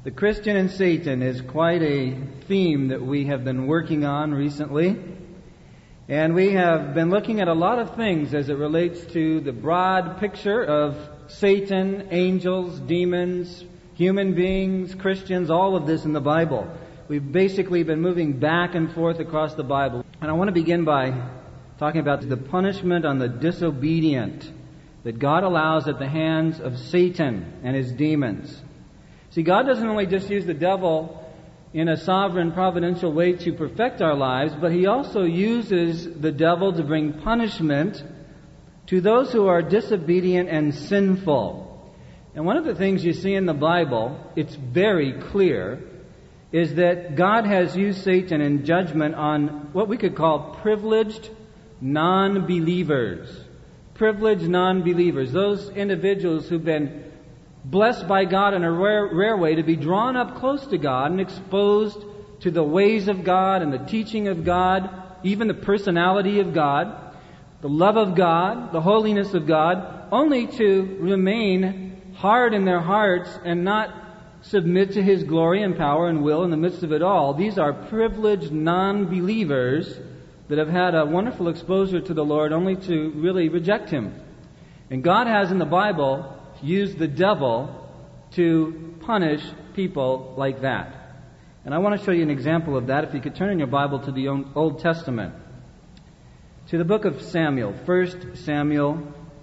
The Christian and Satan is quite a theme that we have been working on recently. And we have been looking at a lot of things as it relates to the broad picture of Satan, angels, demons, human beings, Christians, all of this in the Bible. We've basically been moving back and forth across the Bible. And I want to begin by talking about the punishment on the disobedient that God allows at the hands of Satan and his demons. See, God doesn't only just use the devil in a sovereign, providential way to perfect our lives, but He also uses the devil to bring punishment to those who are disobedient and sinful. And one of the things you see in the Bible, it's very clear, is that God has used Satan in judgment on what we could call privileged non-believers. Privileged non-believers. Those individuals who've been blessed by God in a rare way to be drawn up close to God and exposed to the ways of God and the teaching of God, even the personality of God, the love of God, the holiness of God, only to remain hard in their hearts and not submit to His glory and power and will in the midst of it all. These are privileged non-believers that have had a wonderful exposure to the Lord only to really reject Him. And God has in the Bible used the devil to punish people like that. And I want to show you an example of that. If you could turn in your Bible to the Old Testament, to the book of Samuel, 1 Samuel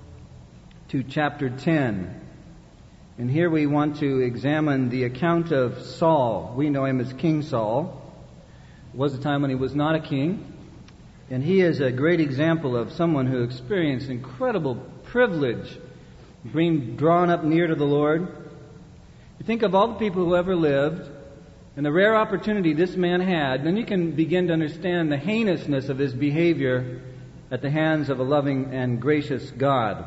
to chapter 10. And here we want to examine the account of Saul. We know him as King Saul. There was a time when he was not a king. And he is a great example of someone who experienced incredible privilege being drawn up near to the Lord. You think of all the people who ever lived and the rare opportunity this man had, then you can begin to understand the heinousness of his behavior at the hands of a loving and gracious God.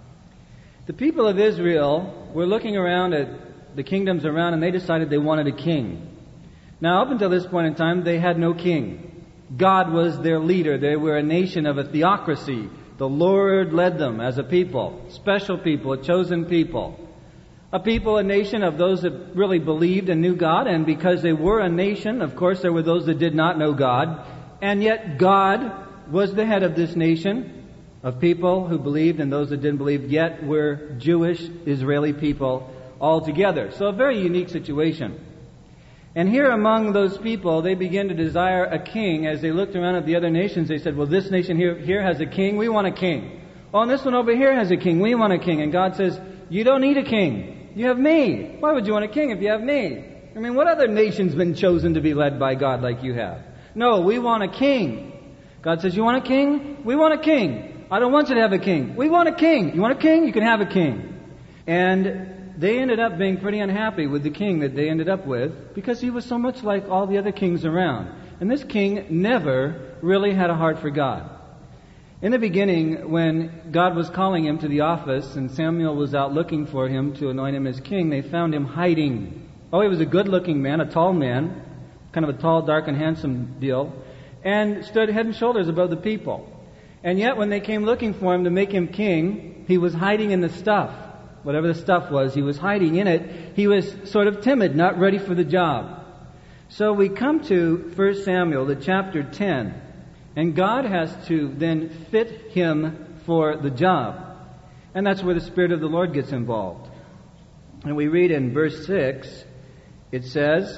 The people of Israel were looking around at the kingdoms around and they decided they wanted a king. Now, up until this point in time, they had no king. God was their leader. They were a nation of a theocracy. The Lord led them as a people, special people, a chosen people. A people, a nation of those that really believed and knew God. And because they were a nation, of course, there were those that did not know God. And yet God was the head of this nation of people who believed and those that didn't believe, yet were Jewish, Israeli people all together. So a very unique situation. And here among those people, they began to desire a king. As they looked around at the other nations, they said, well, this nation here has a king. We want a king. Oh, and this one over here has a king. We want a king. And God says, you don't need a king. You have me. Why would you want a king if you have me? I mean, what other nation's been chosen to be led by God like you have? No, we want a king. God says, you want a king? We want a king. I don't want you to have a king. We want a king. You want a king? You can have a king. And they ended up being pretty unhappy with the king that they ended up with because he was so much like all the other kings around. And this king never really had a heart for God. In the beginning, when God was calling him to the office and Samuel was out looking for him to anoint him as king, they found him hiding. Oh, he was a good-looking man, a tall man, kind of a tall, dark, and handsome deal, and stood head and shoulders above the people. And yet, when they came looking for him to make him king, he was hiding in the stuff. Whatever the stuff was, he was hiding in it. He was sort of timid, not ready for the job. So we come to 1 Samuel, the chapter 10, and God has to then fit him for the job. And that's where the Spirit of the Lord gets involved. And we read in verse 6, it says,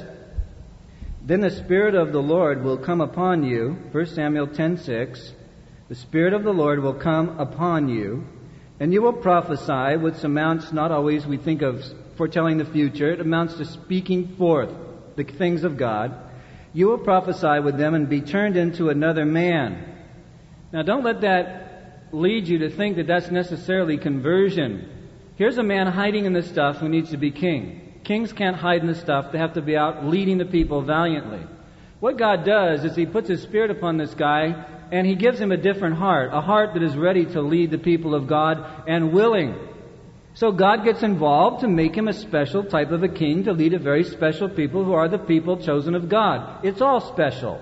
then the Spirit of the Lord will come upon you, 1 Samuel 10:6, the Spirit of the Lord will come upon you, and you will prophesy, which amounts not always, we think of foretelling the future. It amounts to speaking forth the things of God. You will prophesy with them and be turned into another man. Now, don't let that lead you to think that that's necessarily conversion. Here's a man hiding in the stuff who needs to be king. Kings can't hide in the stuff. They have to be out leading the people valiantly. What God does is He puts His Spirit upon this guy, and He gives him a different heart, a heart that is ready to lead the people of God and willing. So God gets involved to make him a special type of a king to lead a very special people who are the people chosen of God. It's all special.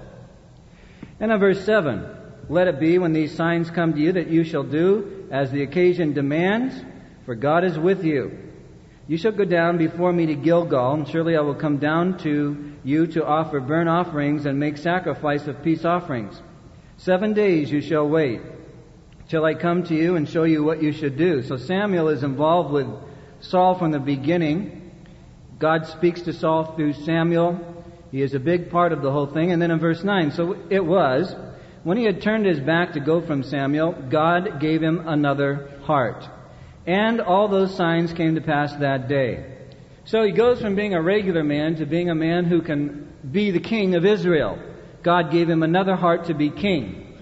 And in verse 7, let it be when these signs come to you that you shall do as the occasion demands, for God is with you. You shall go down before me to Gilgal, and surely I will come down to you to offer burnt offerings and make sacrifice of peace offerings. 7 days you shall wait, till I come to you and show you what you should do. So Samuel is involved with Saul from the beginning. God speaks to Saul through Samuel. He is a big part of the whole thing. And then in verse 9, so it was, when he had turned his back to go from Samuel, God gave him another heart. And all those signs came to pass that day. So he goes from being a regular man to being a man who can be the king of Israel. God gave him another heart to be king.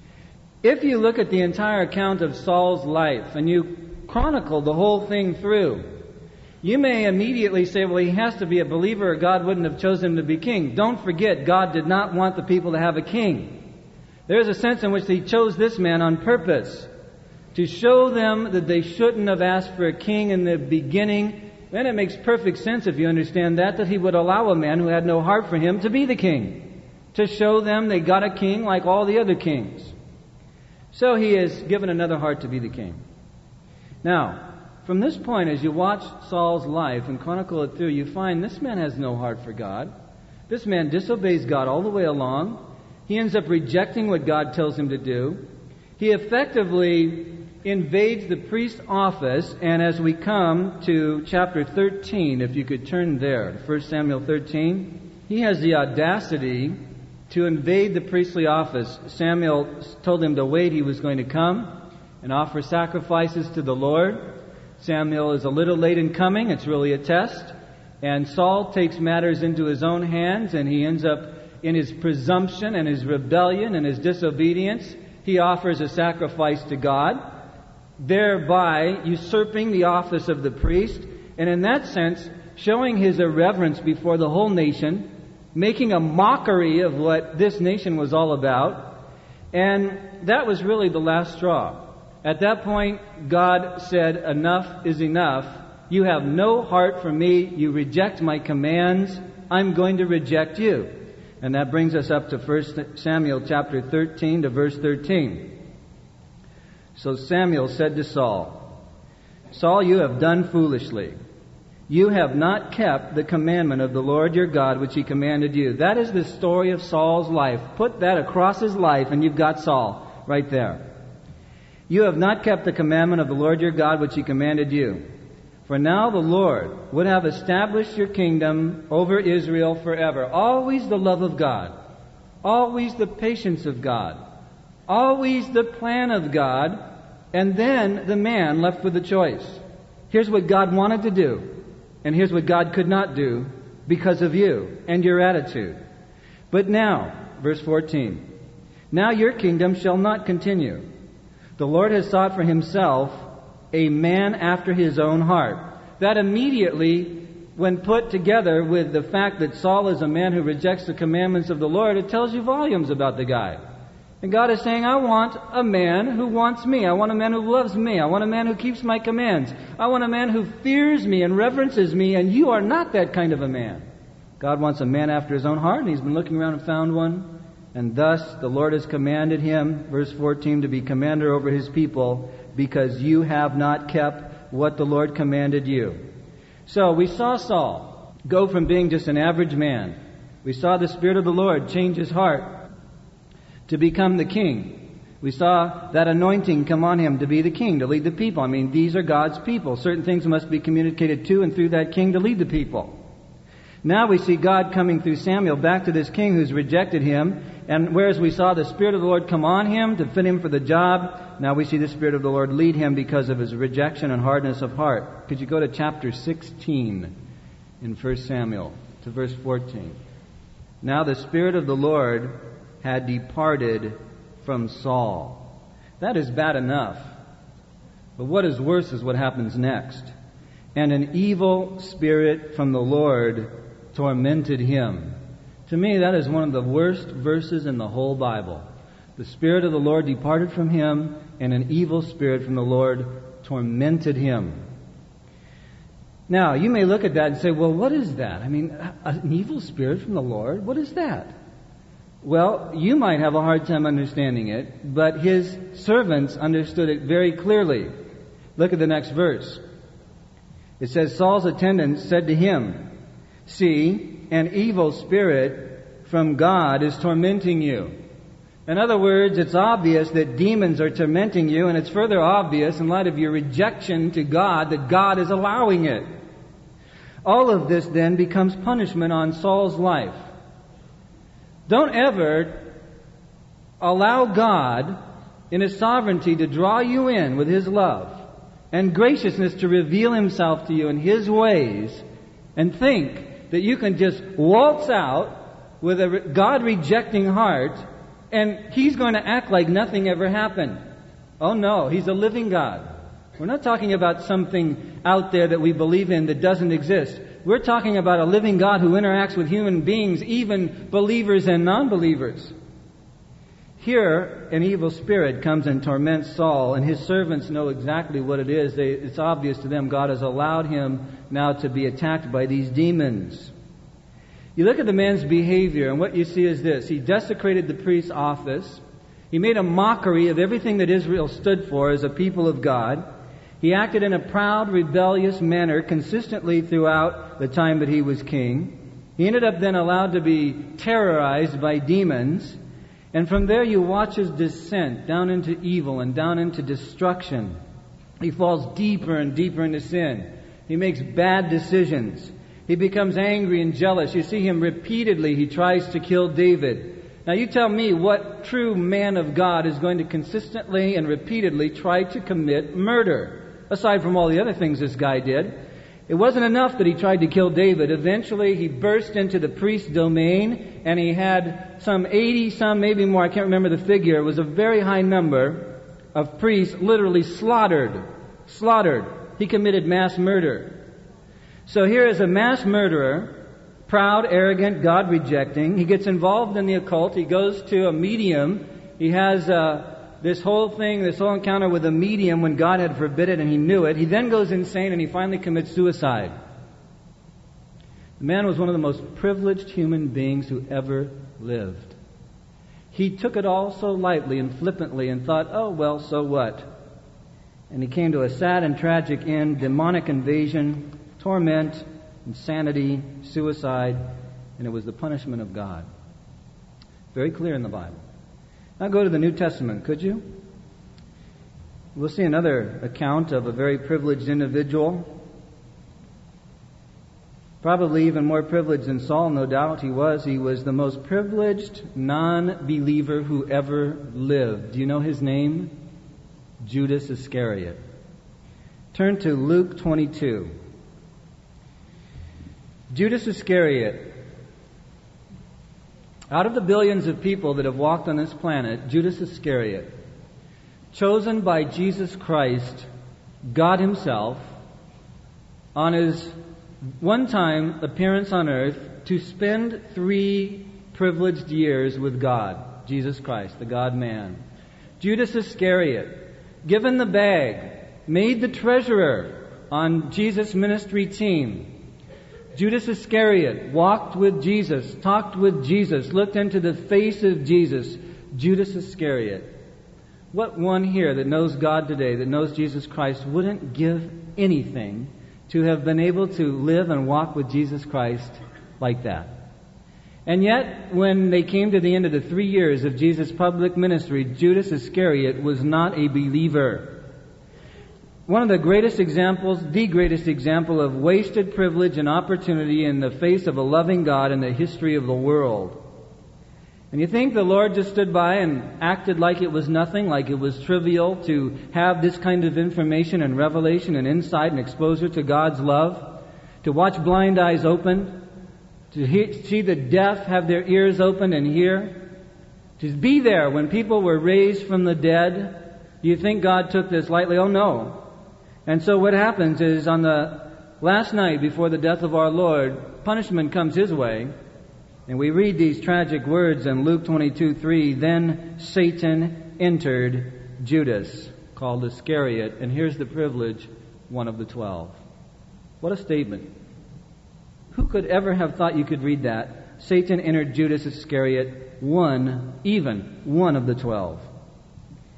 If you look at the entire account of Saul's life and you chronicle the whole thing through, you may immediately say, well, he has to be a believer or God wouldn't have chosen him to be king. Don't forget, God did not want the people to have a king. There is a sense in which he chose this man on purpose to show them that they shouldn't have asked for a king in the beginning. Then it makes perfect sense if you understand that he would allow a man who had no heart for him to be the king, to show them they got a king like all the other kings. So he is given another heart to be the king. Now, from this point, as you watch Saul's life and chronicle it through, you find this man has no heart for God. This man disobeys God all the way along. He ends up rejecting what God tells him to do. He effectively invades the priest's office, and as we come to chapter 13, if you could turn there, 1 Samuel 13, he has the audacity to invade the priestly office. Samuel told him to wait. He was going to come and offer sacrifices to the Lord. Samuel is a little late in coming. It's really a test. And Saul takes matters into his own hands, and he ends up in his presumption and his rebellion and his disobedience. He offers a sacrifice to God, thereby usurping the office of the priest, and in that sense, showing his irreverence before the whole nation, making a mockery of what this nation was all about. And that was really the last straw. At that point, God said, enough is enough. You have no heart for me. You reject my commands. I'm going to reject you. And that brings us up to 1 Samuel chapter 13 to verse 13. So Samuel said to Saul, Saul, you have done foolishly. You have not kept the commandment of the Lord your God, which he commanded you. That is the story of Saul's life. Put that across his life and you've got Saul right there. You have not kept the commandment of the Lord your God, which he commanded you. For now the Lord would have established your kingdom over Israel forever. Always the love of God. Always the patience of God. Always the plan of God. And then the man left with a choice. Here's what God wanted to do. And here's what God could not do because of you and your attitude. But now, verse 14, now your kingdom shall not continue. The Lord has sought for himself a man after his own heart. That immediately, when put together with the fact that Saul is a man who rejects the commandments of the Lord, it tells you volumes about the guy. And God is saying, I want a man who wants me. I want a man who loves me. I want a man who keeps my commands. I want a man who fears me and reverences me, and you are not that kind of a man. God wants a man after his own heart, and he's been looking around and found one. And thus the Lord has commanded him, verse 14, to be commander over his people, because you have not kept what the Lord commanded you. So we saw Saul go from being just an average man. We saw the Spirit of the Lord change his heart to become the king. We saw that anointing come on him to be the king, to lead the people. I mean, these are God's people. Certain things must be communicated to and through that king to lead the people. Now we see God coming through Samuel back to this king who's rejected him. And whereas we saw the Spirit of the Lord come on him to fit him for the job, now we see the Spirit of the Lord lead him because of his rejection and hardness of heart. Could you go to chapter 16 in 1 Samuel to verse 14? Now the Spirit of the Lord had departed from Saul. That is bad enough. But what is worse is what happens next. And an evil spirit from the Lord tormented him. To me, that is one of the worst verses in the whole Bible. The Spirit of the Lord departed from him, and an evil spirit from the Lord tormented him. Now, you may look at that and say, well, what is that? I mean, an evil spirit from the Lord? What is that? Well, you might have a hard time understanding it, but his servants understood it very clearly. Look at the next verse. It says, Saul's attendants said to him, "See, an evil spirit from God is tormenting you." In other words, it's obvious that demons are tormenting you, and it's further obvious in light of your rejection to God that God is allowing it. All of this then becomes punishment on Saul's life. Don't ever allow God in His sovereignty to draw you in with His love and graciousness to reveal Himself to you in His ways and think that you can just waltz out with a God-rejecting heart and He's going to act like nothing ever happened. Oh no, He's a living God. We're not talking about something out there that we believe in that doesn't exist. We're talking about a living God who interacts with human beings, even believers and non-believers. Here, an evil spirit comes and torments Saul, and his servants know exactly what it is. It's obvious to them God has allowed him now to be attacked by these demons. You look at the man's behavior, and what you see is this. He desecrated the priest's office. He made a mockery of everything that Israel stood for as a people of God. He acted in a proud, rebellious manner consistently throughout the time that he was king. He ended up then allowed to be terrorized by demons. And from there you watch his descent down into evil and down into destruction. He falls deeper and deeper into sin. He makes bad decisions. He becomes angry and jealous. You see him repeatedly. He tries to kill David. Now you tell me what true man of God is going to consistently and repeatedly try to commit murder, aside from all the other things this guy did. It wasn't enough that he tried to kill David. Eventually he burst into the priest's domain, and he had some 80, maybe more, I can't remember the figure. It was a very high number of priests literally slaughtered. He committed mass murder. So here is a mass murderer, proud, arrogant, God-rejecting. He gets involved in the occult. He goes to a medium. He has this whole encounter with a medium when God had forbidden it, and he knew it. He then goes insane, and he finally commits suicide. The man was one of the most privileged human beings who ever lived. He took it all so lightly and flippantly and thought, oh, well, so what? And he came to a sad and tragic end, demonic invasion, torment, insanity, suicide, and it was the punishment of God. Very clear in the Bible. Now go to the New Testament, could you? We'll see another account of a very privileged individual. Probably even more privileged than Saul, no doubt he was. He was the most privileged non-believer who ever lived. Do you know his name? Judas Iscariot. Turn to Luke 22. Judas Iscariot. Out of the billions of people that have walked on this planet, Judas Iscariot, chosen by Jesus Christ, God Himself, on His one-time appearance on earth to spend 3 privileged years with God, Jesus Christ, the God-man. Judas Iscariot, given the bag, made the treasurer on Jesus' ministry team. Judas Iscariot walked with Jesus, talked with Jesus, looked into the face of Jesus. Judas Iscariot. What one here that knows God today, that knows Jesus Christ, wouldn't give anything to have been able to live and walk with Jesus Christ like that? And yet, when they came to the end of the 3 years of Jesus' public ministry, Judas Iscariot was not a believer. One of the greatest examples, the greatest example of wasted privilege and opportunity in the face of a loving God in the history of the world. And you think the Lord just stood by and acted like it was nothing, like it was trivial to have this kind of information and revelation and insight and exposure to God's love? To watch blind eyes open? To see the deaf have their ears opened and hear? To be there when people were raised from the dead? Do you think God took this lightly? Oh no. And so what happens is on the last night before the death of our Lord, punishment comes His way. And we read these tragic words in Luke 22:3. Then Satan entered Judas, called Iscariot. And here's the privilege, one of the 12. What a statement. Who could ever have thought you could read that? Satan entered Judas Iscariot, one of the 12.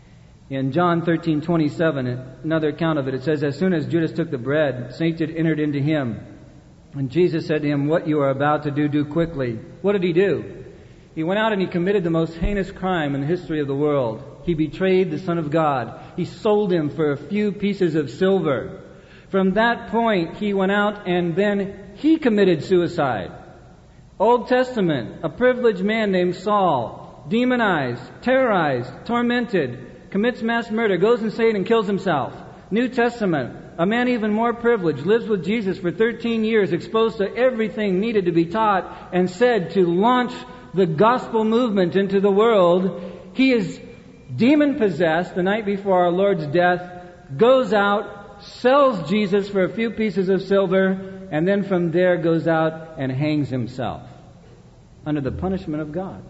In John 13:27, another account of it, it says, "As soon as Judas took the bread, Satan entered into him. And Jesus said to him, 'What you are about to do quickly.'" What did he do? He went out and he committed the most heinous crime in the history of the world. He betrayed the Son of God. He sold him for a few pieces of silver. From that point, he went out and then he committed suicide. Old Testament, a privileged man named Saul, demonized, terrorized, tormented, commits mass murder, goes insane and kills himself. New Testament, a man even more privileged, lives with Jesus for 13 years, exposed to everything needed to be taught and said to launch the gospel movement into the world. He is demon-possessed the night before our Lord's death, goes out, sells Jesus for a few pieces of silver, and then from there goes out and hangs himself under the punishment of God.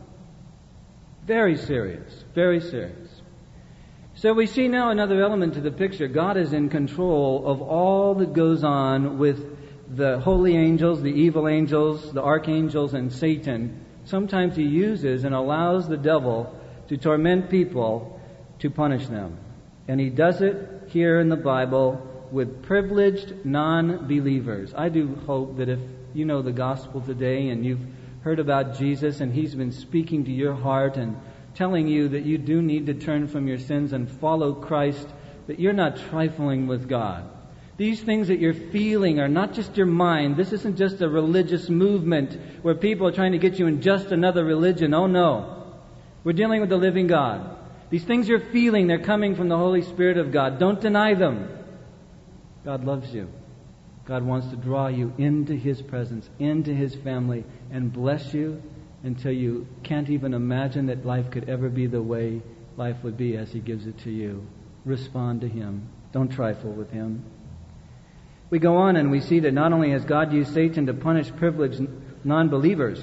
Very serious, very serious. So we see now another element to the picture. God is in control of all that goes on with the holy angels, the evil angels, the archangels, and Satan. Sometimes he uses and allows the devil to torment people to punish them. And he does it here in the Bible with privileged non-believers. I do hope that if you know the gospel today and you've heard about Jesus and he's been speaking to your heart and telling you that you do need to turn from your sins and follow Christ, that you're not trifling with God. These things that you're feeling are not just your mind. This isn't just a religious movement where people are trying to get you in just another religion. Oh no. We're dealing with the living God. These things you're feeling, they're coming from the Holy Spirit of God. Don't deny them. God loves you. God wants to draw you into His presence, into His family, and bless you until you can't even imagine that life could ever be the way life would be as He gives it to you. Respond to Him. Don't trifle with Him. We go on and we see that not only has God used Satan to punish privileged non-believers,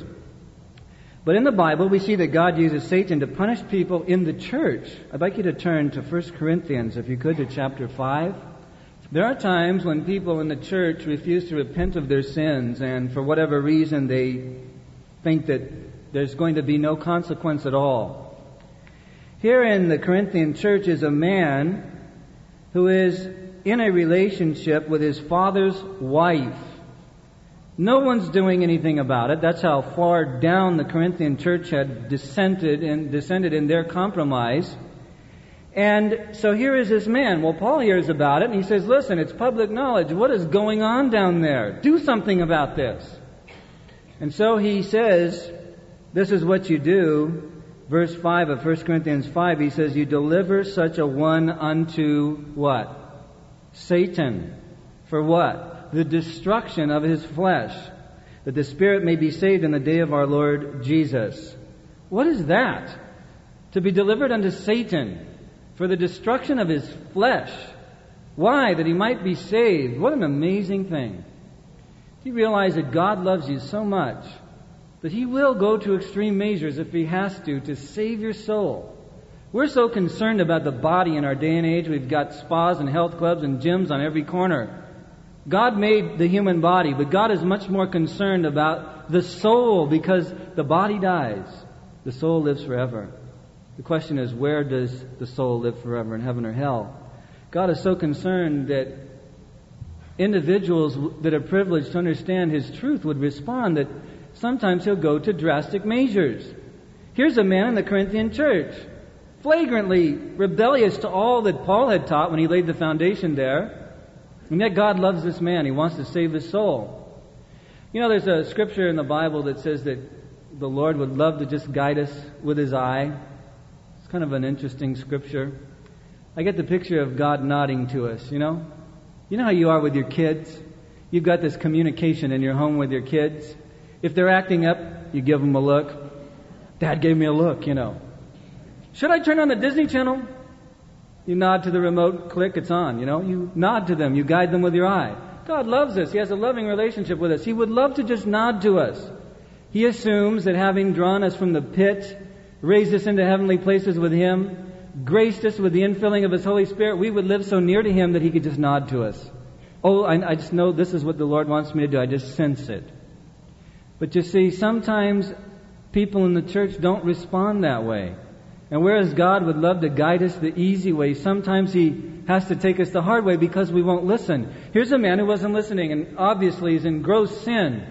but in the Bible we see that God uses Satan to punish people in the church. I'd like you to turn to 1 Corinthians, if you could, to chapter 5. There are times when people in the church refuse to repent of their sins, and for whatever reason they think that there's going to be no consequence at all. Here in the Corinthian church is a man who is in a relationship with his father's wife. No one's doing anything about it. That's how far down the Corinthian church had descended in their compromise. And so here is this man. Well, Paul hears about it and he says, listen, it's public knowledge. What is going on down there? Do something about this. And so he says, this is what you do. Verse 5 of 1 Corinthians 5, he says, you deliver such a one unto what? Satan. For what? The destruction of his flesh, that the spirit may be saved in the day of our Lord Jesus. What is that? To be delivered unto Satan for the destruction of his flesh. Why? That he might be saved. What an amazing thing. Do you realize that God loves you so much that He will go to extreme measures if He has to save your soul? We're so concerned about the body in our day and age. We've got spas and health clubs and gyms on every corner. God made the human body, but God is much more concerned about the soul, because the body dies. The soul lives forever. The question is, where does the soul live forever, in heaven or hell? God is so concerned that individuals that are privileged to understand His truth would respond that sometimes He'll go to drastic measures. Here's a man in the Corinthian church, flagrantly rebellious to all that Paul had taught when he laid the foundation there. And yet God loves this man. He wants to save his soul. You know, there's a scripture in the Bible that says that the Lord would love to just guide us with His eye. It's kind of an interesting scripture. I get the picture of God nodding to us, you know? You know how you are with your kids? You've got this communication in your home with your kids. If they're acting up, you give them a look. Dad gave me a look, you know. Should I turn on the Disney Channel? You nod to the remote, click, it's on, you know. You nod to them, you guide them with your eye. God loves us. He has a loving relationship with us. He would love to just nod to us. He assumes that having drawn us from the pit, raised us into heavenly places with Him, graced us with the infilling of His Holy Spirit, we would live so near to Him that He could just nod to us. Oh, I just know this is what the Lord wants me to do. I just sense it. But you see, sometimes people in the church don't respond that way. And whereas God would love to guide us the easy way, sometimes He has to take us the hard way because we won't listen. Here's a man who wasn't listening and obviously is in gross sin.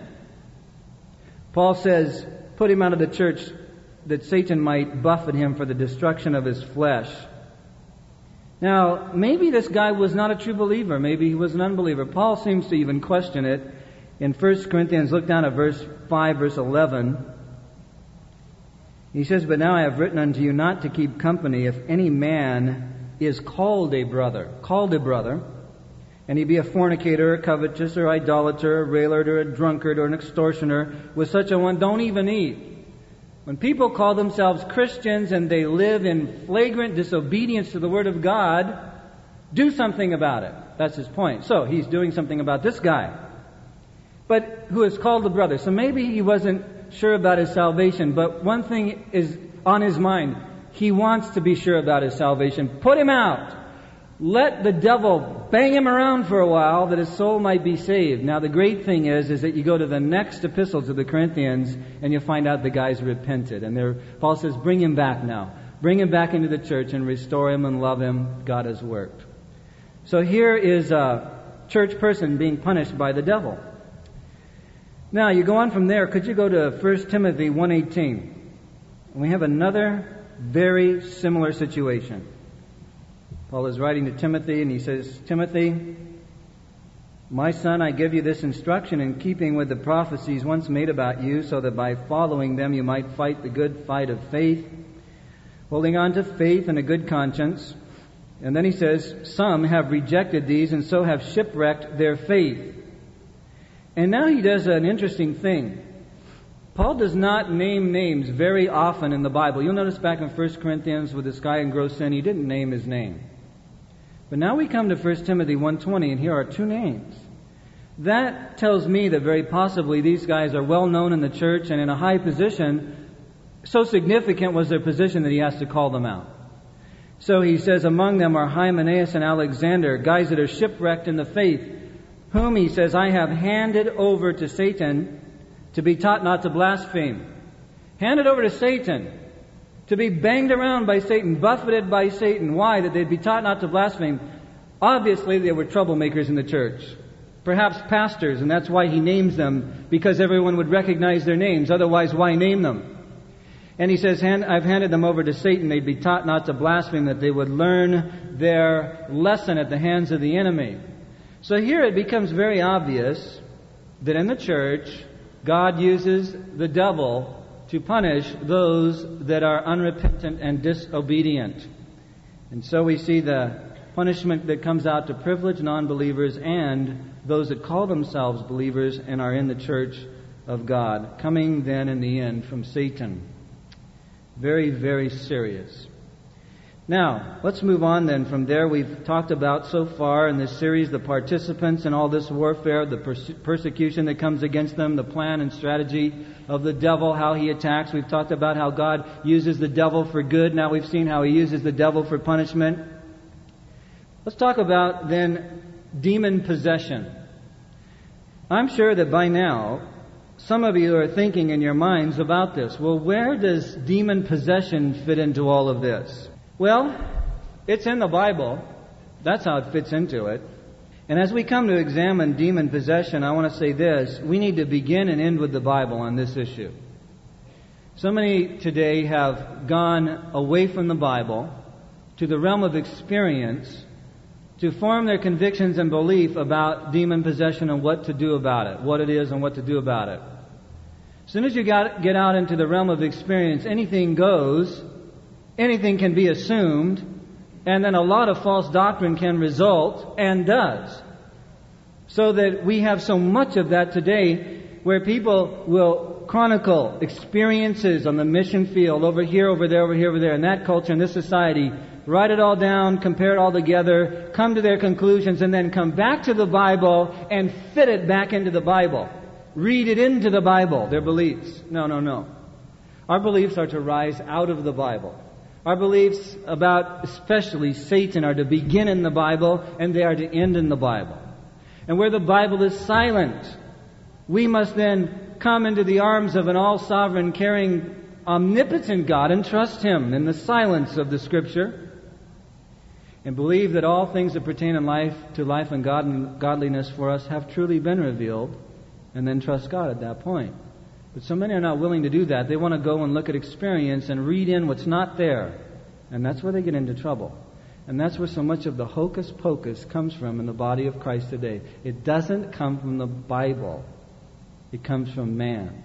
Paul says, put him out of the church that Satan might buffet him for the destruction of his flesh. Now, maybe this guy was not a true believer. Maybe he was an unbeliever. Paul seems to even question it. In 1 Corinthians, look down at verse 5, verse 11. He says, but now I have written unto you not to keep company if any man is called a brother, and he be a fornicator, a covetous, or idolater, a railer, or a drunkard, or an extortioner. With such a one, don't even eat. When people call themselves Christians and they live in flagrant disobedience to the Word of God, do something about it. That's his point. So he's doing something about this guy, but who is called a brother. So maybe he wasn't sure about his salvation, but one thing is on his mind. He wants to be sure about his salvation. Put him out. Let the devil bang him around for a while that his soul might be saved. Now the great thing is that you go to the next epistle to the Corinthians and you find out the guy's repented. And Paul says, bring him back now. Bring him back into the church and restore him and love him. God has worked. So here is a church person being punished by the devil. Now, you go on from there. Could you go to 1 Timothy 1:18? We have another very similar situation. Paul is writing to Timothy, and he says, Timothy, my son, I give you this instruction in keeping with the prophecies once made about you, so that by following them you might fight the good fight of faith, holding on to faith and a good conscience. And then he says, some have rejected these and so have shipwrecked their faith. And now he does an interesting thing. Paul does not name names very often in the Bible. You'll notice back in 1 Corinthians with this guy in gross sin, he didn't name his name. But now we come to 1 Timothy 1:20, and here are two names. That tells me that very possibly these guys are well known in the church and in a high position. So significant was their position that he has to call them out. So he says, among them are Hymenaeus and Alexander, guys that are shipwrecked in the faith, whom, he says, I have handed over to Satan to be taught not to blaspheme. Handed over to Satan to be banged around by Satan, buffeted by Satan. Why? That they'd be taught not to blaspheme. Obviously, they were troublemakers in the church. Perhaps pastors, and that's why he names them, because everyone would recognize their names. Otherwise, why name them? And he says, I've handed them over to Satan. They'd be taught not to blaspheme, that they would learn their lesson at the hands of the enemy. So here it becomes very obvious that in the church, God uses the devil to punish those that are unrepentant and disobedient. And so we see the punishment that comes out to privileged non-believers and those that call themselves believers and are in the church of God, coming then in the end from Satan. Very, very serious. Now, let's move on then from there. We've talked about so far in this series the participants in all this warfare, the persecution that comes against them, the plan and strategy of the devil, how he attacks. We've talked about how God uses the devil for good. Now we've seen how he uses the devil for punishment. Let's talk about then demon possession. I'm sure that by now some of you are thinking in your minds about this. Well, where does demon possession fit into all of this? Well, it's in the Bible. That's how it fits into it. And as we come to examine demon possession, I want to say this. We need to begin and end with the Bible on this issue. So many today have gone away from the Bible to the realm of experience to form their convictions and belief about demon possession and what to do about it, what it is and what to do about it. As soon as you get out into the realm of experience, anything goes. Anything can be assumed, and then a lot of false doctrine can result, and does. So that we have so much of that today, where people will chronicle experiences on the mission field, over here, over there, over here, over there, in that culture, in this society, write it all down, compare it all together, come to their conclusions, and then come back to the Bible and fit it back into the Bible. Read it into the Bible, their beliefs. No. Our beliefs are to rise out of the Bible. Our beliefs about especially Satan are to begin in the Bible and they are to end in the Bible. And where the Bible is silent, we must then come into the arms of an all-sovereign, caring omnipotent God and trust Him in the silence of the Scripture and believe that all things that pertain to life and godliness for us have truly been revealed, and then trust God at that point. But so many are not willing to do that. They want to go and look at experience and read in what's not there. And that's where they get into trouble. And that's where so much of the hocus pocus comes from in the body of Christ today. It doesn't come from the Bible. It comes from man.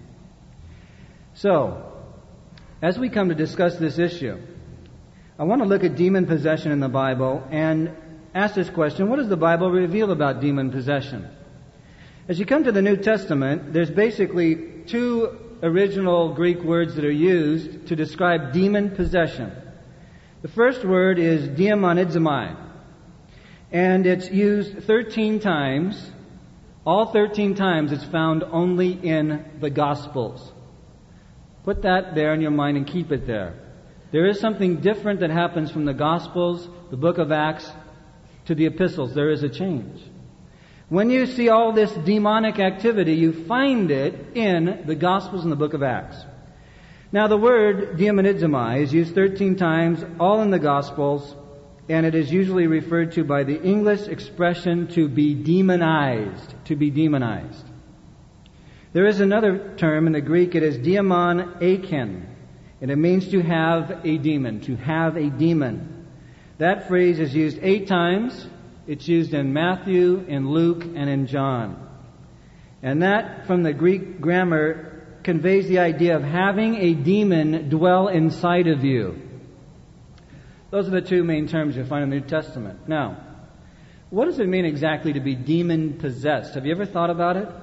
So, as we come to discuss this issue, I want to look at demon possession in the Bible and ask this question: what does the Bible reveal about demon possession? As you come to the New Testament, there's basically two original Greek words that are used to describe demon possession. The first word is daimonizomai, and it's used 13 times. All 13 times it's found only in the Gospels. Put that there in your mind and keep it there. There is something different that happens from the Gospels, the book of Acts, to the epistles. There is a change. When you see all this demonic activity, you find it in the Gospels and the book of Acts. Now, the word daimonizomai is used 13 times, all in the Gospels, and it is usually referred to by the English expression to be demonized. To be demonized. There is another term in the Greek. It is daimon aiken, and it means to have a demon. To have a demon. That phrase is used 8 times. It's used in Matthew, in Luke, and in John. And that, from the Greek grammar, conveys the idea of having a demon dwell inside of you. Those are the two main terms you'll find in the New Testament. Now, what does it mean exactly to be demon-possessed? Have you ever thought about it?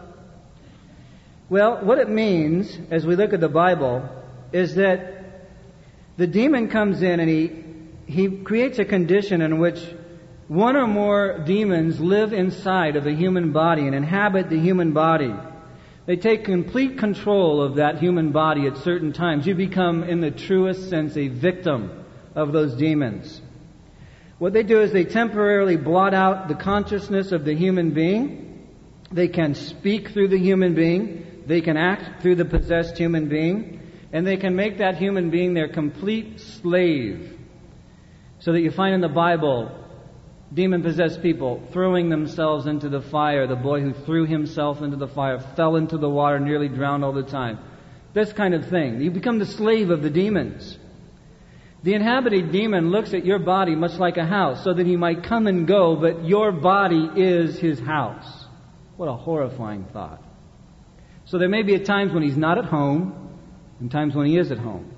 Well, what it means, as we look at the Bible, is that the demon comes in and he creates a condition in which one or more demons live inside of the human body and inhabit the human body. They take complete control of that human body at certain times. You become, in the truest sense, a victim of those demons. What they do is they temporarily blot out the consciousness of the human being. They can speak through the human being. They can act through the possessed human being. And they can make that human being their complete slave. So that you find in the Bible demon-possessed people throwing themselves into the fire. The boy who threw himself into the fire fell into the water, nearly drowned all the time. This kind of thing. You become the slave of the demons. The inhabited demon looks at your body much like a house, so that he might come and go, but your body is his house. What a horrifying thought. So there may be times when he's not at home, and times when he is at home.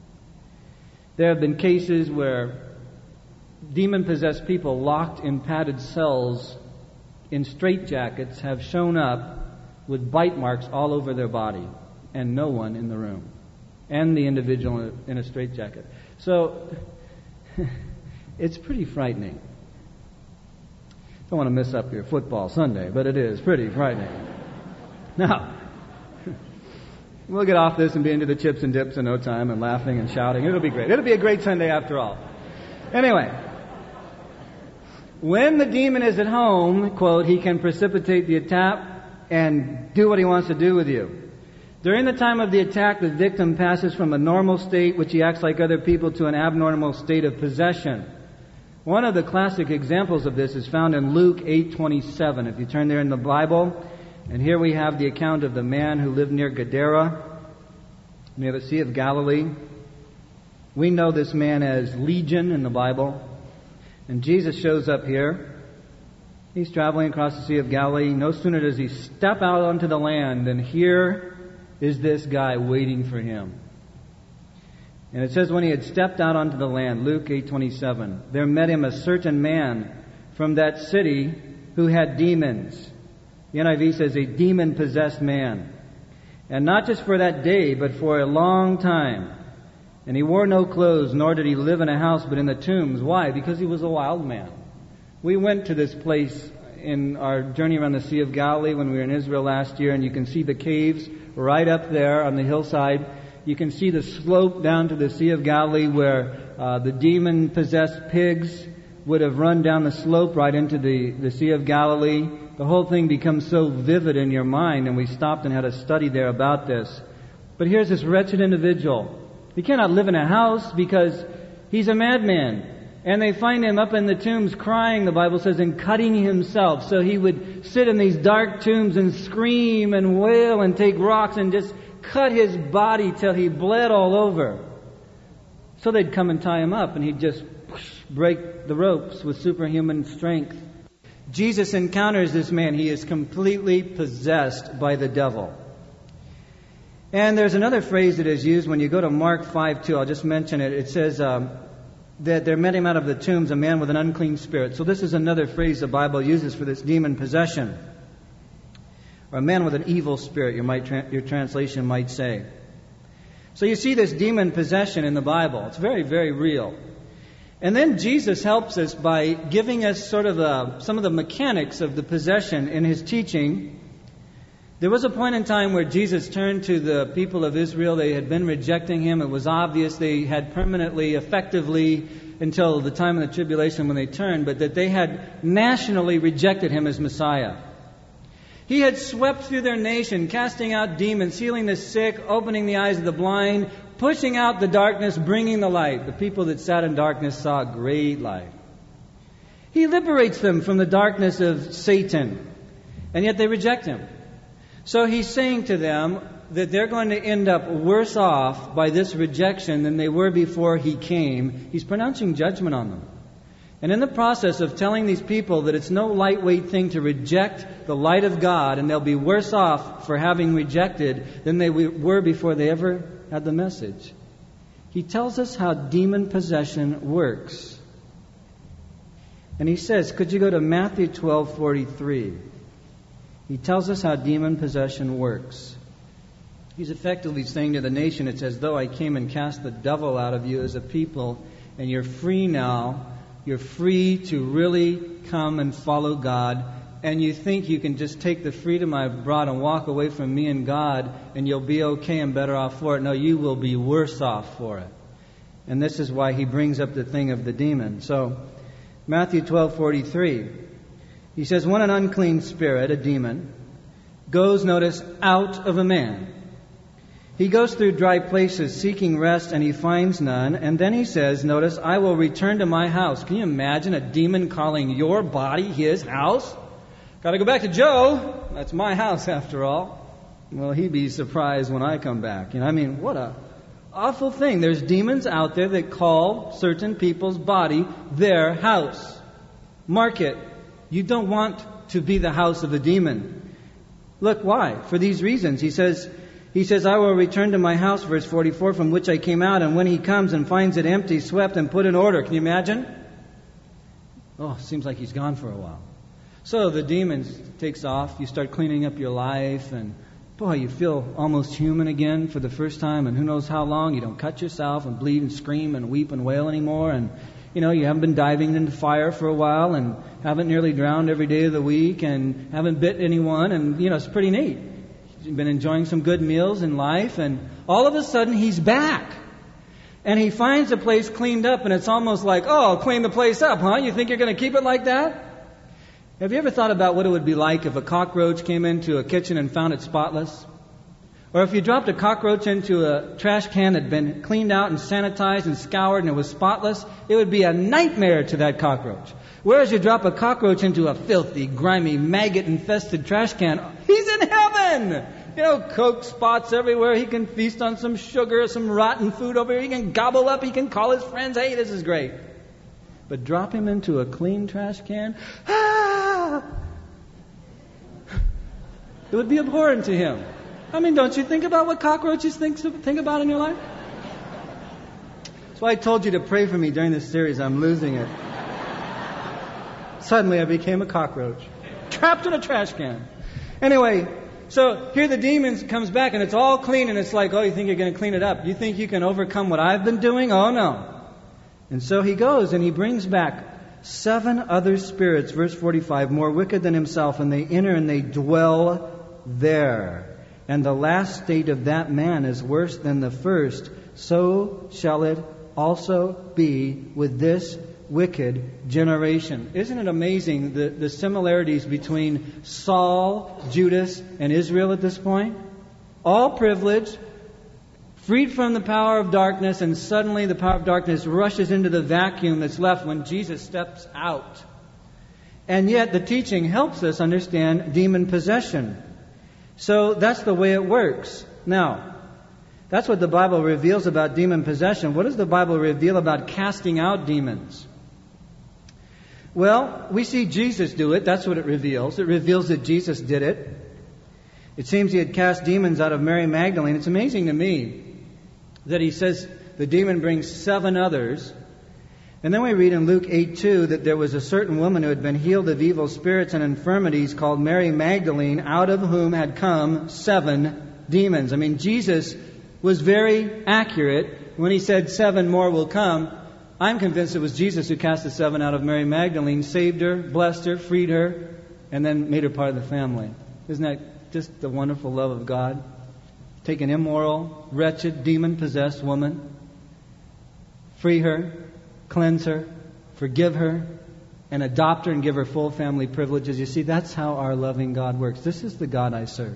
There have been cases where demon-possessed people locked in padded cells in straitjackets have shown up with bite marks all over their body and no one in the room, and the individual in a straitjacket. So it's pretty frightening. Don't want to mess up your football Sunday, but it is pretty frightening. Now, we'll get off this and be into the chips and dips in no time and laughing and shouting. It'll be great. It'll be a great Sunday after all. Anyway, when the demon is at home, quote, he can precipitate the attack and do what he wants to do with you. During the time of the attack, the victim passes from a normal state, which he acts like other people, to an abnormal state of possession. One of the classic examples of this is found in Luke 8:27. If you turn there in the Bible, and here we have the account of the man who lived near Gadara, near the Sea of Galilee. We know this man as Legion in the Bible. And Jesus shows up here. He's traveling across the Sea of Galilee. No sooner does he step out onto the land than here is this guy waiting for him. And it says when he had stepped out onto the land, Luke 8:27, there met him a certain man from that city who had demons. The NIV says a demon-possessed man. And not just for that day, but for a long time. And he wore no clothes, nor did he live in a house, but in the tombs. Why? Because he was a wild man. We went to this place in our journey around the Sea of Galilee when we were in Israel last year, and you can see the caves right up there on the hillside. You can see the slope down to the Sea of Galilee where the demon-possessed pigs would have run down the slope right into the Sea of Galilee. The whole thing becomes so vivid in your mind, and we stopped and had a study there about this. But here's this wretched individual He cannot live in a house because he's a madman. And they find him up in the tombs crying, the Bible says, and cutting himself. So he would sit in these dark tombs and scream and wail and take rocks and just cut his body till he bled all over. So they'd come and tie him up and he'd just break the ropes with superhuman strength. Jesus encounters this man. He is completely possessed by the devil. And there's another phrase that is used when you go to Mark 5:2. I'll just mention it. It says that there met him out of the tombs a man with an unclean spirit. So this is another phrase the Bible uses for this demon possession. Or a man with an evil spirit, your translation might say. So you see this demon possession in the Bible. It's very, very real. And then Jesus helps us by giving us sort of some of the mechanics of the possession in His teaching. There was a point in time where Jesus turned to the people of Israel. They had been rejecting Him. It was obvious they had permanently, effectively, until the time of the tribulation when they turned, but that they had nationally rejected Him as Messiah. He had swept through their nation, casting out demons, healing the sick, opening the eyes of the blind, pushing out the darkness, bringing the light. The people that sat in darkness saw a great light. He liberates them from the darkness of Satan, and yet they reject Him. So He's saying to them that they're going to end up worse off by this rejection than they were before He came. He's pronouncing judgment on them. And in the process of telling these people that it's no lightweight thing to reject the light of God, and they'll be worse off for having rejected than they were before they ever had the message, He tells us how demon possession works. And He says, could you go to Matthew 12:43? He tells us how demon possession works. He's effectively saying to the nation, it's as though I came and cast the devil out of you as a people, and you're free now. You're free to really come and follow God, and you think you can just take the freedom I've brought and walk away from me and God, and you'll be okay and better off for it. No, you will be worse off for it. And this is why He brings up the thing of the demon. So, Matthew 12:43, He says, when an unclean spirit, a demon, goes, notice, out of a man, he goes through dry places seeking rest, and he finds none. And then he says, notice, I will return to my house. Can you imagine a demon calling your body his house? Got to go back to Joe. That's my house after all. Well, he'd be surprised when I come back. What a awful thing. There's demons out there that call certain people's body their house. Mark it. You don't want to be the house of a demon. Look, why? For these reasons. He says, I will return to my house, verse 44, from which I came out, and when he comes and finds it empty, swept, and put in order. Can you imagine? Oh, seems like he's gone for a while. So the demon takes off. You start cleaning up your life, and boy, you feel almost human again for the first time, and who knows how long. You don't cut yourself and bleed and scream and weep and wail anymore, and you haven't been diving into fire for a while, and haven't nearly drowned every day of the week, and haven't bit anyone, and it's pretty neat. You've been enjoying some good meals in life, and all of a sudden he's back. And he finds the place cleaned up, and it's almost like, oh, I'll clean the place up, huh? You think you're going to keep it like that? Have you ever thought about what it would be like if a cockroach came into a kitchen and found it spotless? Or if you dropped a cockroach into a trash can that had been cleaned out and sanitized and scoured and it was spotless, it would be a nightmare to that cockroach. Whereas you drop a cockroach into a filthy, grimy, maggot-infested trash can, he's in heaven! Coke spots everywhere. He can feast on some sugar, some rotten food over here. He can gobble up. He can call his friends, hey, this is great. But drop him into a clean trash can, it would be abhorrent to him. Don't you think about what cockroaches think about in your life? That's why I told you to pray for me during this series. I'm losing it. Suddenly I became a cockroach, trapped in a trash can. Anyway, so here the demon comes back and it's all clean, and it's like, oh, you think you're going to clean it up? You think you can overcome what I've been doing? Oh, no. And so he goes and he brings back 7 other spirits, verse 45, more wicked than himself, and they enter and they dwell there. And the last state of that man is worse than the first. So shall it also be with this wicked generation. Isn't it amazing the similarities between Saul, Judas, and Israel at this point? All privileged, freed from the power of darkness, and suddenly the power of darkness rushes into the vacuum that's left when Jesus steps out. And yet the teaching helps us understand demon possession. So that's the way it works. Now, that's what the Bible reveals about demon possession. What does the Bible reveal about casting out demons? Well, we see Jesus do it. That's what it reveals. It reveals that Jesus did it. It seems he had cast demons out of Mary Magdalene. It's amazing to me that he says the demon brings 7 others. And then we read in Luke 8:2 that there was a certain woman who had been healed of evil spirits and infirmities called Mary Magdalene, out of whom had come 7 demons. I mean, Jesus was very accurate when he said 7 more will come. I'm convinced it was Jesus who cast the 7 out of Mary Magdalene, saved her, blessed her, freed her, and then made her part of the family. Isn't that just the wonderful love of God? Take an immoral, wretched, demon-possessed woman, free her, cleanse her, forgive her, and adopt her and give her full family privileges. You see, that's how our loving God works. This is the God I serve.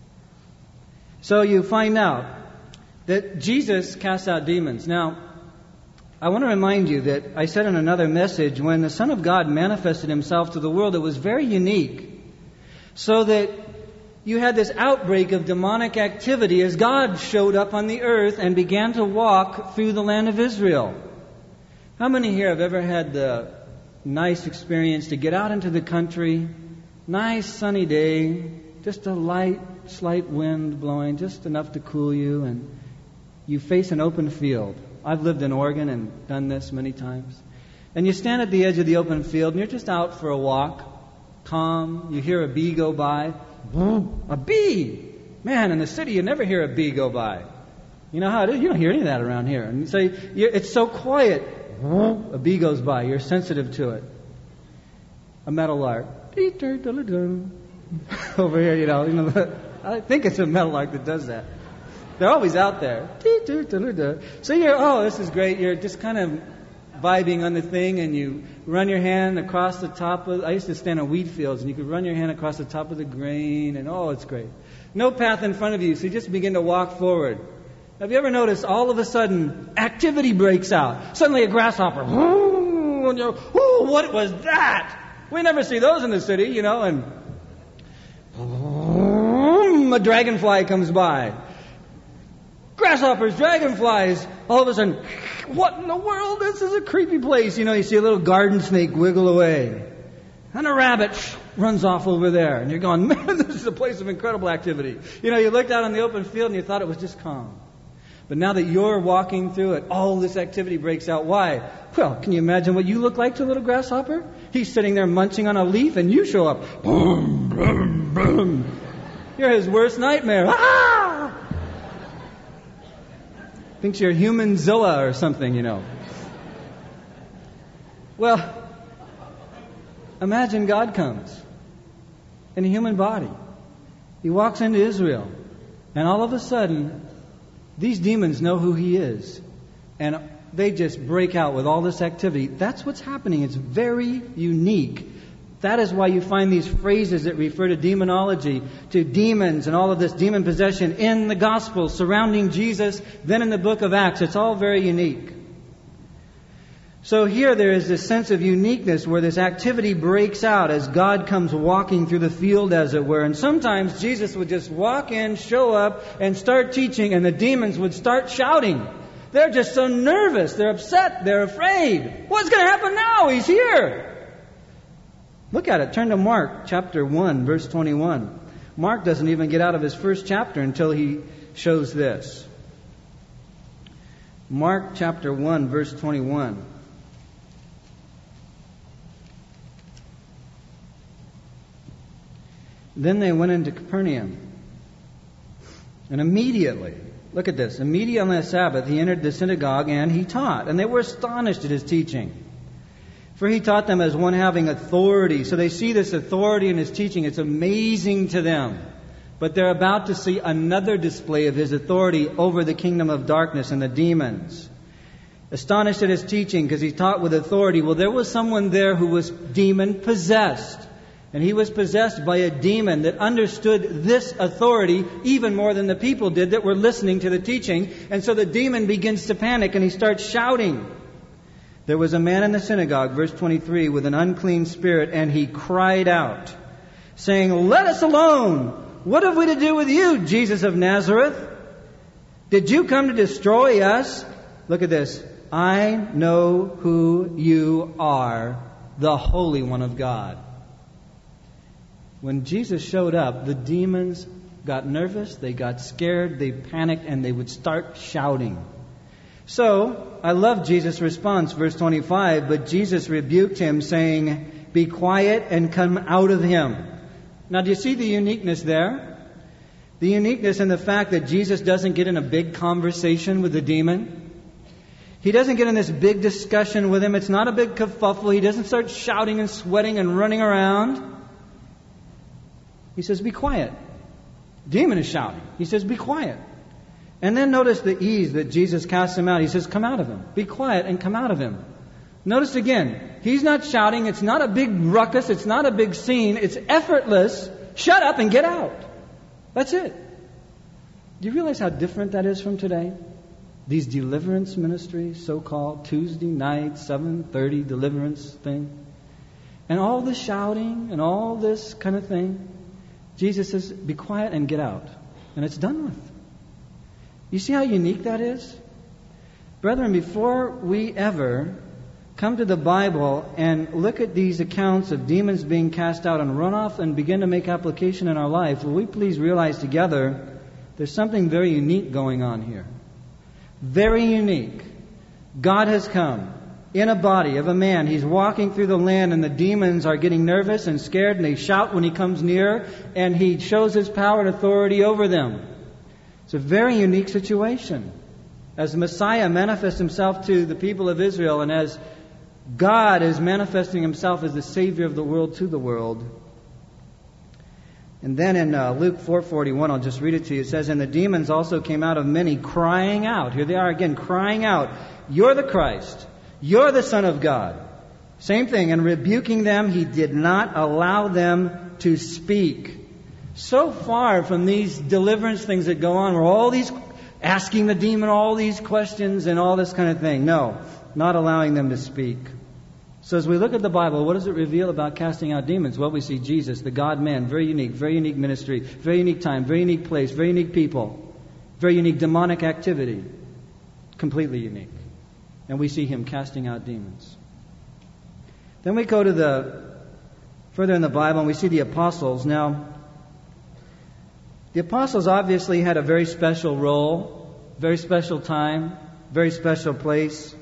So you find out that Jesus casts out demons. Now, I want to remind you that I said in another message, when the Son of God manifested himself to the world, it was very unique. So that you had this outbreak of demonic activity as God showed up on the earth and began to walk through the land of Israel. How many here have ever had the nice experience to get out into the country, nice sunny day, just a light, slight wind blowing, just enough to cool you, and you face an open field? I've lived in Oregon and done this many times. And you stand at the edge of the open field and you're just out for a walk, calm, you hear a bee go by. A bee! Man, in the city you never hear a bee go by. You know how it is? You don't hear any of that around here. And so it's so quiet. A bee goes by. You're sensitive to it. A meadowlark. Over here, you know, I think it's a meadowlark that does that. They're always out there. So this is great. You're just kind of vibing on the thing, and you run your hand across the top of... I used to stand on wheat fields, and you could run your hand across the top of the grain, and it's great. No path in front of you, so you just begin to walk forward. Have you ever noticed all of a sudden activity breaks out? Suddenly a grasshopper. And you're, what was that? We never see those in the city, you know, and a dragonfly comes by. Grasshoppers, dragonflies. All of a sudden, what in the world? This is a creepy place. You know, you see a little garden snake wiggle away. And a rabbit runs off over there. And you're going, man, this is a place of incredible activity. You know, you looked out on the open field and you thought it was just calm. But now that you're walking through it, all this activity breaks out. Why? Well, can you imagine what you look like to a little grasshopper? He's sitting there munching on a leaf and you show up. Boom, boom, boom. You're his worst nightmare. Ah! Thinks you're human Zilla or something, you know. Well, imagine God comes in a human body. He walks into Israel, and all of a sudden, these demons know who he is, and they just break out with all this activity. That's what's happening. It's very unique. That is why you find these phrases that refer to demonology, to demons and all of this demon possession in the Gospels surrounding Jesus, then in the book of Acts. It's all very unique. So here there is this sense of uniqueness where this activity breaks out as God comes walking through the field, as it were. And sometimes Jesus would just walk in, show up, and start teaching, and the demons would start shouting. They're just so nervous. They're upset. They're afraid. What's going to happen now? He's here. Look at it. Turn to Mark chapter 1, verse 21. Mark doesn't even get out of his first chapter until he shows this. Mark chapter 1, verse 21. Then they went into Capernaum. And immediately, look at this, immediately on the Sabbath, he entered the synagogue and he taught. And they were astonished at his teaching. For he taught them as one having authority. So they see this authority in his teaching. It's amazing to them. But they're about to see another display of his authority over the kingdom of darkness and the demons. Astonished at his teaching because he taught with authority. Well, there was someone there who was demon-possessed. And he was possessed by a demon that understood this authority even more than the people did that were listening to the teaching. And so the demon begins to panic and he starts shouting. There was a man in the synagogue, verse 23, with an unclean spirit, and he cried out, saying, "Let us alone! What have we to do with you, Jesus of Nazareth? Did you come to destroy us?" Look at this. "I know who you are, the Holy One of God." When Jesus showed up, the demons got nervous, they got scared, they panicked, and they would start shouting. So, I love Jesus' response, verse 25, but Jesus rebuked him, saying, "Be quiet and come out of him." Now, do you see the uniqueness there? The uniqueness in the fact that Jesus doesn't get in a big conversation with the demon. He doesn't get in this big discussion with him. It's not a big kerfuffle. He doesn't start shouting and sweating and running around. He says, "Be quiet." Demon is shouting. He says, "Be quiet." And then notice the ease that Jesus casts him out. He says, "Come out of him. Be quiet and come out of him." Notice again, he's not shouting. It's not a big ruckus. It's not a big scene. It's effortless. Shut up and get out. That's it. Do you realize how different that is from today? These deliverance ministries, so-called Tuesday night, 7:30 deliverance thing. And all the shouting and all this kind of thing. Jesus says, "Be quiet and get out." And it's done with. You see how unique that is? Brethren, before we ever come to the Bible and look at these accounts of demons being cast out and run off and begin to make application in our life, will we please realize together there's something very unique going on here. Very unique. God has come in a body of a man. He's walking through the land, and the demons are getting nervous and scared, and they shout when he comes near, and he shows his power and authority over them. It's a very unique situation. As the Messiah manifests himself to the people of Israel, and as God is manifesting himself as the Savior of the world to the world. And then in Luke 4:41, I'll just read it to you. It says, "And the demons also came out of many, crying out." Here they are again, crying out, "You're the Christ. You're the Son of God." Same thing. And rebuking them, he did not allow them to speak. So far from these deliverance things that go on, where all these asking the demon all these questions and all this kind of thing. No, not allowing them to speak. So as we look at the Bible, what does it reveal about casting out demons? Well, we see Jesus, the God-man, very unique ministry, very unique time, very unique place, very unique people, very unique demonic activity, completely unique. And we see him casting out demons. Then we go to further in the Bible, and we see the apostles. Now, the apostles obviously had a very special role, very special time, very special place.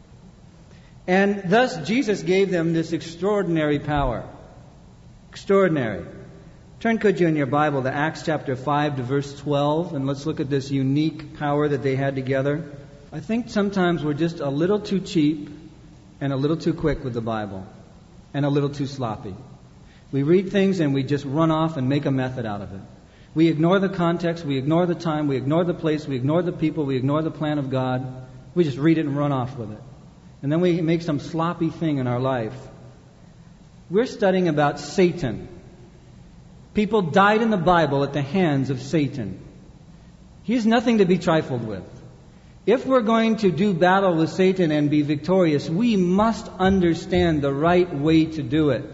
And thus Jesus gave them this extraordinary power. Extraordinary. Turn, could you, in your Bible to Acts chapter 5 to verse 12, and let's look at this unique power that they had together. I think sometimes we're just a little too cheap and a little too quick with the Bible and a little too sloppy. We read things and we just run off and make a method out of it. We ignore the context, we ignore the time, we ignore the place, we ignore the people, we ignore the plan of God. We just read it and run off with it. And then we make some sloppy thing in our life. We're studying about Satan. People died in the Bible at the hands of Satan. He's nothing to be trifled with. If we're going to do battle with Satan and be victorious, we must understand the right way to do it.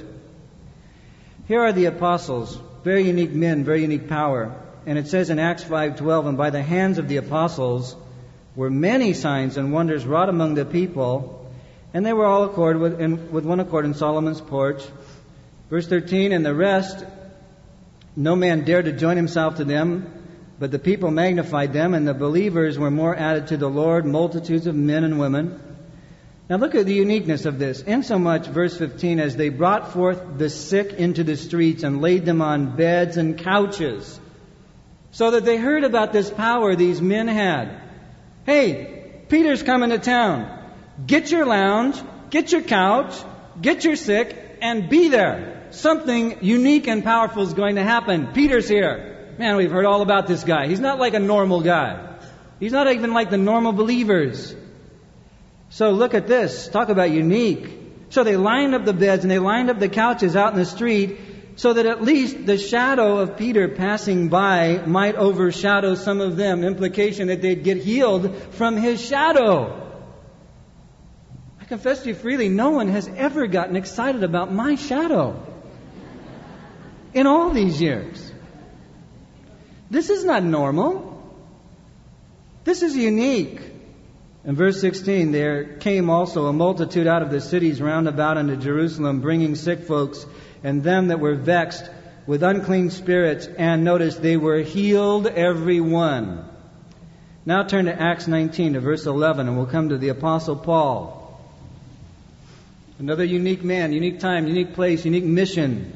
Here are the apostles, very unique men, very unique power. And it says in Acts 5:12, "And by the hands of the apostles were many signs and wonders wrought among the people, and they were all with one accord in Solomon's porch." Verse 13, "And the rest, no man dared to join himself to them, but the people magnified them, and the believers were more added to the Lord, multitudes of men and women." Now look at the uniqueness of this. Insomuch, verse 15, "as they brought forth the sick into the streets and laid them on beds and couches." So that they heard about this power these men had. Hey, Peter's coming to town. Get your lounge, get your couch, get your sick, and be there. Something unique and powerful is going to happen. Peter's here. Man, we've heard all about this guy. He's not like a normal guy. He's not even like the normal believers. So look at this. Talk about unique. So they lined up the beds and they lined up the couches out in the street so that at least the shadow of Peter passing by might overshadow some of them. Implication that they'd get healed from his shadow. I confess to you freely, no one has ever gotten excited about my shadow in all these years. This is not normal. This is unique. In verse 16, there came also a multitude out of the cities round about unto Jerusalem, bringing sick folks and them that were vexed with unclean spirits, and notice they were healed every one. Now turn to Acts 19 to verse 11, and we'll come to the Apostle Paul. Another unique man, unique time, unique place, unique mission.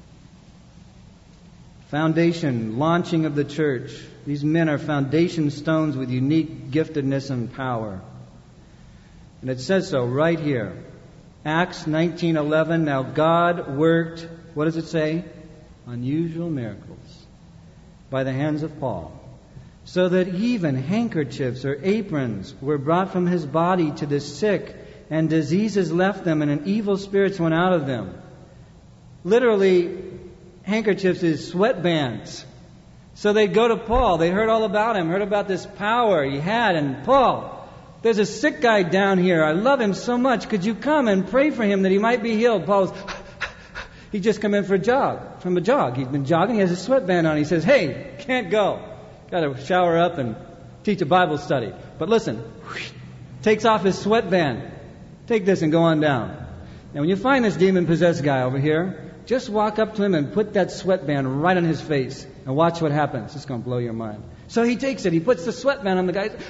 Foundation, launching of the church. These men are foundation stones with unique giftedness and power. And it says so right here. Acts 19:11. Now God worked, what does it say? Unusual miracles by the hands of Paul, so that even handkerchiefs or aprons were brought from his body to the sick, and diseases left them, and evil spirits went out of them. Literally, handkerchiefs is sweatbands. So they'd go to Paul. They heard all about him, heard about this power he had. And Paul, there's a sick guy down here. I love him so much. Could you come and pray for him that he might be healed? Paul was, he'd just come in from a jog. He's been jogging. He has a sweatband on. He says, hey, can't go. Got to shower up and teach a Bible study. But listen, takes off his sweatband. Take this and go on down. Now when you find this demon-possessed guy over here, just walk up to him and put that sweatband right on his face and watch what happens. It's going to blow your mind. So he takes it. He puts the sweatband on the guy.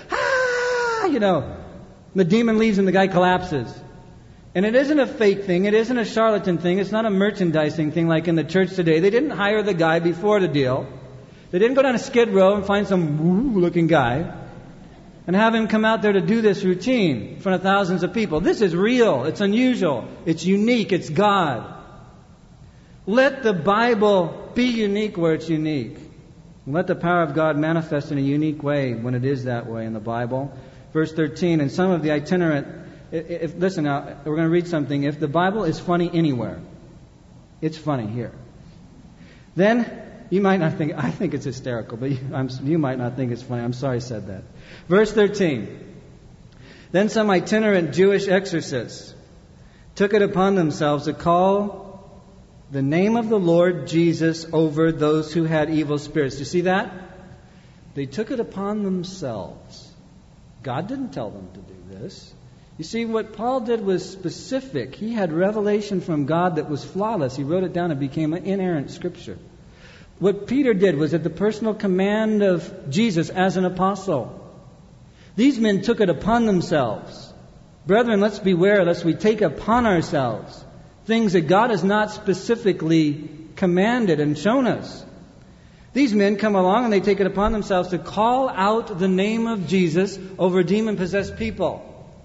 The demon leaves and the guy collapses. And it isn't a fake thing. It isn't a charlatan thing. It's not a merchandising thing like in the church today. They didn't hire the guy before the deal. They didn't go down to Skid Row and find some woo-looking guy and have him come out there to do this routine in front of thousands of people. This is real. It's unusual. It's unique. It's God. Let the Bible be unique where it's unique. And let the power of God manifest in a unique way when it is that way in the Bible. Verse 13, and some of the itinerant... listen now, we're going to read something. If the Bible is funny anywhere, it's funny here. Then you might not think... I think it's hysterical, but you might not think it's funny. I'm sorry I said that. Verse 13. Then some itinerant Jewish exorcists took it upon themselves to call the name of the Lord Jesus over those who had evil spirits. Do you see that? They took it upon themselves. God didn't tell them to do this. You see, what Paul did was specific. He had revelation from God that was flawless. He wrote it down and became an inerrant scripture. What Peter did was at the personal command of Jesus as an apostle. These men took it upon themselves. Brethren, let's beware lest we take upon ourselves things that God has not specifically commanded and shown us. These men come along and they take it upon themselves to call out the name of Jesus over demon-possessed people.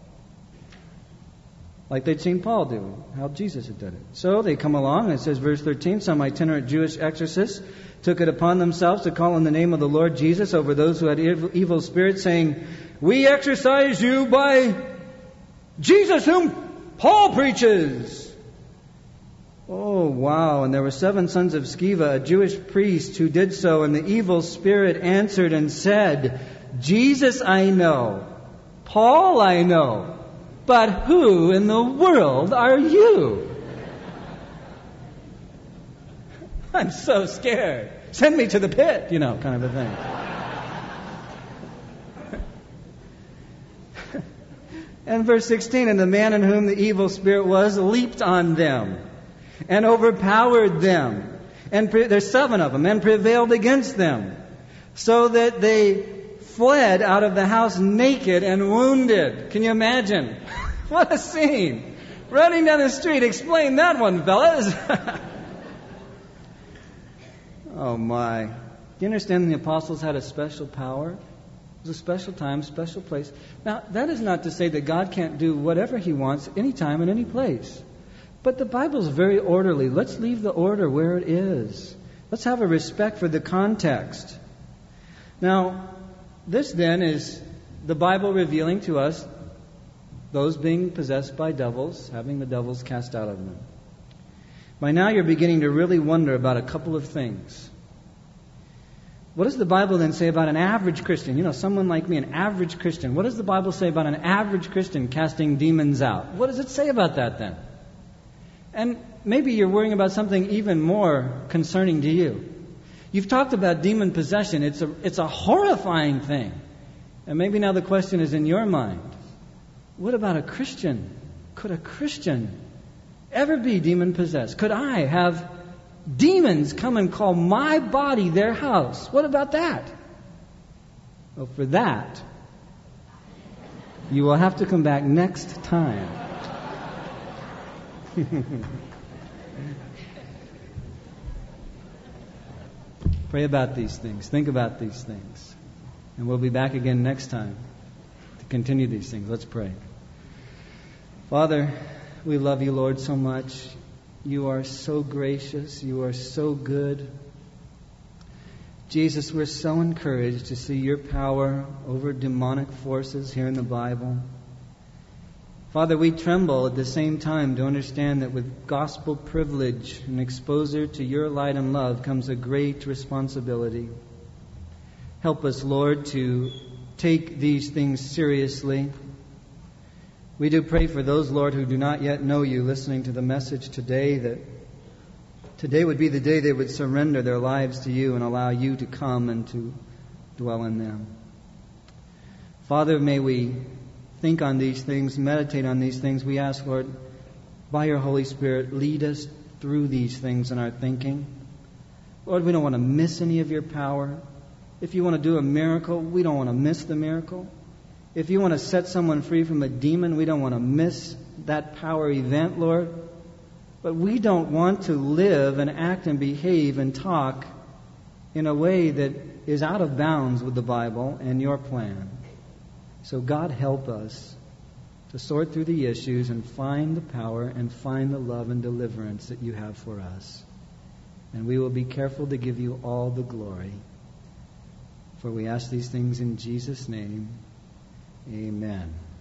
Like they'd seen Paul do, how Jesus had done it. So they come along, and it says, verse 13, some itinerant Jewish exorcists took it upon themselves to call on the name of the Lord Jesus over those who had evil spirits, saying, we exorcise you by Jesus whom Paul preaches. Oh, wow. And there were 7 sons of Sceva, a Jewish priest, who did so. And the evil spirit answered and said, Jesus I know, Paul I know, but who in the world are you? I'm so scared. Send me to the pit, kind of a thing. And verse 16, and the man in whom the evil spirit was leaped on them and overpowered them. And there's 7 of them, and prevailed against them, so that they fled out of the house naked and wounded. Can you imagine? What a scene. Running down the street. Explain that one, fellas. Oh my. Do you understand the apostles had a special power? It was a special time, special place. Now, that is not to say that God can't do whatever He wants, anytime and any place. But the Bible's very orderly. Let's leave the order where it is. Let's have a respect for the context. Now, this then is the Bible revealing to us those being possessed by devils, having the devils cast out of them. by now you're beginning to really wonder about a couple of things. What does the Bible then say about an average Christian? Someone like me, an average Christian. What does the Bible say about an average Christian casting demons out? What does it say about that then? And maybe you're worrying about something even more concerning to you. You've talked about demon possession. It's a horrifying thing. And maybe now the question is in your mind, what about a Christian? Could a Christian ever be demon possessed? Could I have demons come and call my body their house? What about that? Well, for that, you will have to come back next time. Pray about these things. Think about these things. And we'll be back again next time to continue these things. Let's pray. Father, we love you, Lord, so much. You are so gracious. You are so good. Jesus, we're so encouraged to see your power over demonic forces here in the Bible. Father, we tremble at the same time to understand that with gospel privilege and exposure to your light and love comes a great responsibility. Help us, Lord, to take these things seriously. We do pray for those, Lord, who do not yet know you, listening to the message today, that today would be the day they would surrender their lives to you and allow you to come and to dwell in them. Father, may we think on these things, meditate on these things. We ask, Lord, by your Holy Spirit, lead us through these things in our thinking. Lord, we don't want to miss any of your power. If you want to do a miracle, we don't want to miss the miracle. If you want to set someone free from a demon, we don't want to miss that power event, Lord. But we don't want to live and act and behave and talk in a way that is out of bounds with the Bible and your plan. So God, help us to sort through the issues and find the power and find the love and deliverance that you have for us. And we will be careful to give you all the glory. For we ask these things in Jesus' name. Amen.